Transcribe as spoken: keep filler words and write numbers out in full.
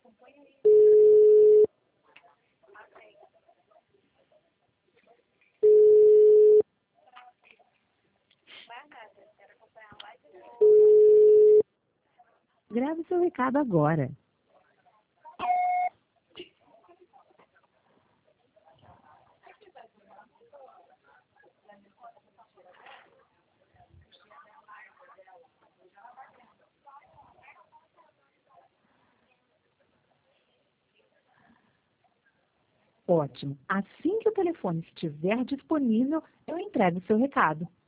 Grave seu recado agora. Ótimo. Assim que o telefone estiver disponível, eu entrego o seu recado.